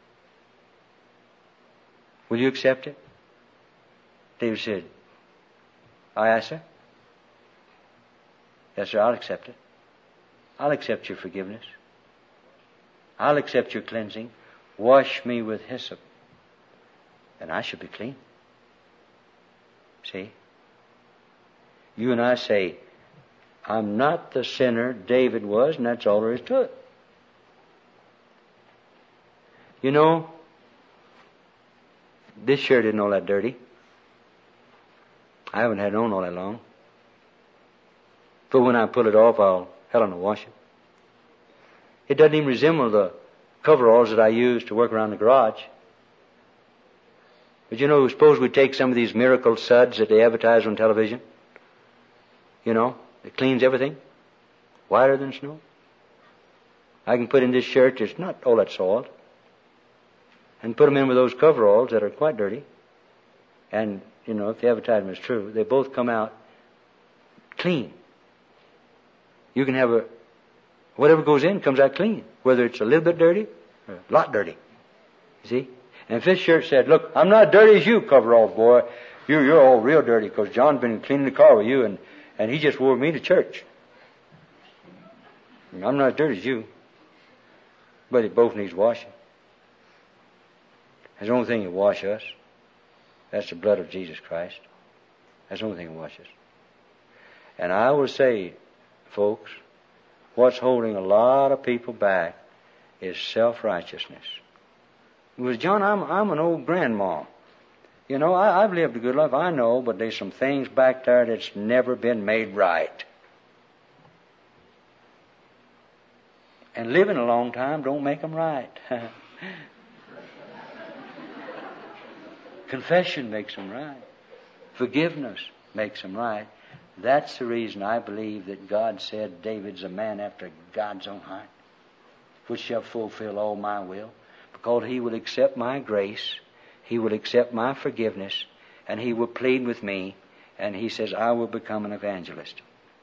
Speaker 1: Will you accept it? David said, I asked her. Yes, sir, I'll accept it. I'll accept your forgiveness. I'll accept your cleansing. Wash me with hyssop, and I shall be clean. See? You and I say, I'm not the sinner David was, and that's all there is to it. You know, this shirt isn't all that dirty. I haven't had it on all that long. But when I pull it off, Helen will wash it. It doesn't even resemble the coveralls that I use to work around the garage. But you know, suppose we take some of these miracle suds that they advertise on television. You know, it cleans everything. Whiter than snow. I can put in this shirt that's not all that soiled. And put them in with those coveralls that are quite dirty. And, you know, if the advertisement is true, they both come out clean. You can have whatever goes in comes out clean. Whether it's a little bit dirty or a lot dirty. You see? And if this shirt said, look, I'm not dirty as you, coveralls boy. You're all real dirty because John's been cleaning the car with you and he just wore me to church. I'm not as dirty as you. But it both needs washing. There's the only thing that washes us. That's the blood of Jesus Christ. That's the only thing that washes. And I will say, folks, what's holding a lot of people back is self-righteousness. Because, John, I'm an old grandma. You know, I've lived a good life, I know, but there's some things back there that's never been made right. And living a long time don't make them right. Confession makes them right. Forgiveness makes them right. That's the reason I believe that God said David's a man after God's own heart, which shall fulfill all my will, because he will accept my grace, he will accept my forgiveness, and he will plead with me, and he says, I will become an evangelist.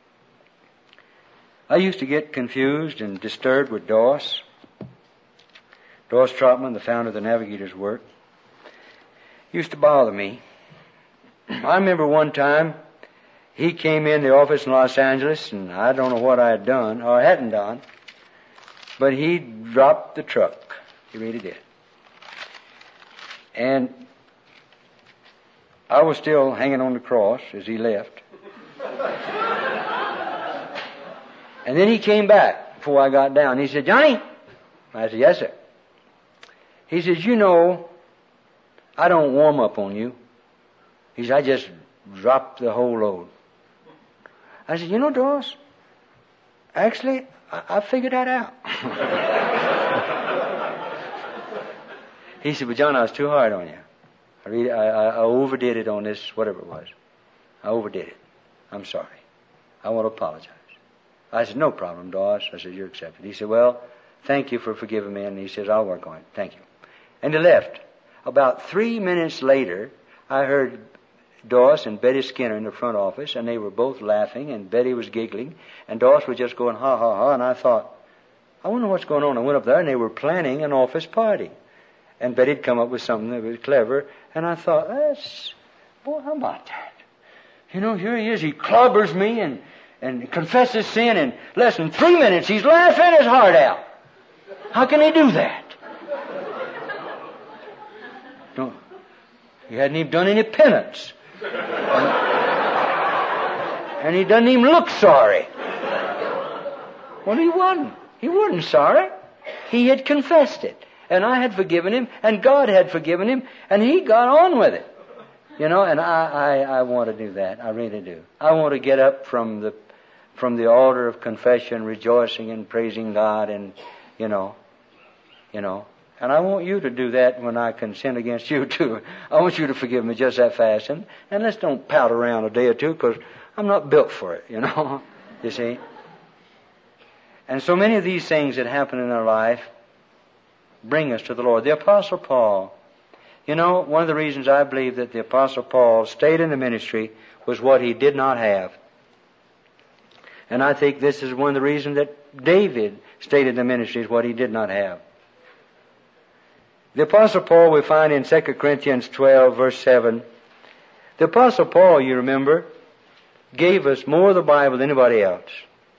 Speaker 1: I used to get confused and disturbed with Doss Trotman, the founder of the Navigators' Work. Used to bother me. I remember one time he came in the office in Los Angeles, and I don't know what I had done, or hadn't done, but he dropped the truck. He really did. And I was still hanging on the cross as he left. And then he came back before I got down. He said, Johnny? I said, yes, sir. He says, you know, I don't warm up on you. He said, I just dropped the whole load. I said, you know, Doss, actually, I figured that out. He said, but John, I was too hard on you. I overdid it on this, whatever it was. I overdid it. I'm sorry. I want to apologize. I said, no problem, Doss. I said, you're accepted. He said, well, thank you for forgiving me. And he says, I'll work on it. Thank you. And he left. About 3 minutes later, I heard Doss and Betty Skinner in the front office, and they were both laughing, and Betty was giggling, and Doss was just going, ha, ha, ha, and I thought, I wonder what's going on. I went up there, and they were planning an office party. And Betty'd come up with something that was clever, and I thought, boy, how about that? You know, here he is, he clobbers me and confesses sin in less than 3 minutes. He's laughing his heart out. How can he do that? No, he hadn't even done any penance. And he doesn't even look sorry. Well, he wasn't. He wasn't sorry. He had confessed it. And I had forgiven him, and God had forgiven him, and he got on with it. You know, and I want to do that. I really do. I want to get up from the altar of confession, rejoicing and praising God, and, you know. And I want you to do that when I can sin against you, too. I want you to forgive me just that fast. And let's don't pout around a day or two, because I'm not built for it, you know. You see? And so many of these things that happen in our life bring us to the Lord. The Apostle Paul, you know, one of the reasons I believe that the Apostle Paul stayed in the ministry was what he did not have. And I think this is one of the reasons that David stayed in the ministry, is what he did not have. The Apostle Paul, we find in 2 Corinthians 12, verse 7. The Apostle Paul, you remember, gave us more of the Bible than anybody else.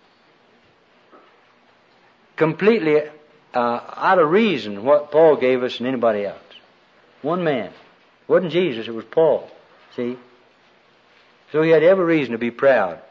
Speaker 1: Completely out of reason what Paul gave us than anybody else. One man. It wasn't Jesus, it was Paul. See? So he had every reason to be proud.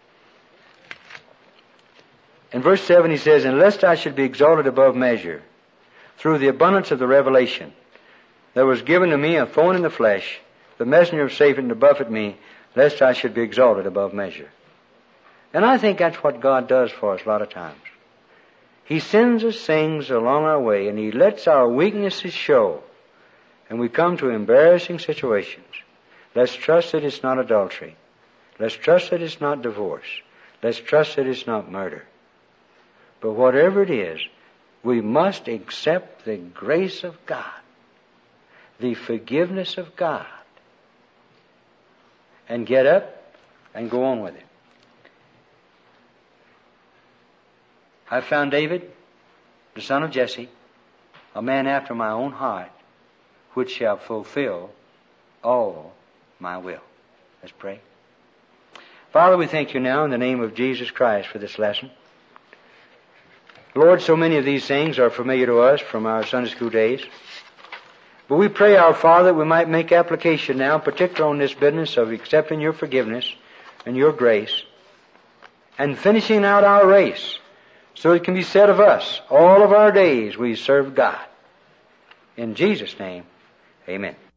Speaker 1: In verse 7 he says, and lest I should be exalted above measure, through the abundance of the revelation, there was given to me a thorn in the flesh, the messenger of Satan to buffet me, lest I should be exalted above measure. And I think that's what God does for us a lot of times. He sends us things along our way, and He lets our weaknesses show, and we come to embarrassing situations. Let's trust that it's not adultery. Let's trust that it's not divorce. Let's trust that it's not murder. But whatever it is, we must accept the grace of God, the forgiveness of God, and get up and go on with it. I found David, the son of Jesse, a man after my own heart, which shall fulfill all my will. Let's pray. Father, we thank You now in the name of Jesus Christ for this lesson. Lord, so many of these things are familiar to us from our Sunday school days. But we pray, our Father, that we might make application now, particularly on this business of accepting Your forgiveness and Your grace, and finishing out our race, so it can be said of us, all of our days we serve God. In Jesus' name, amen.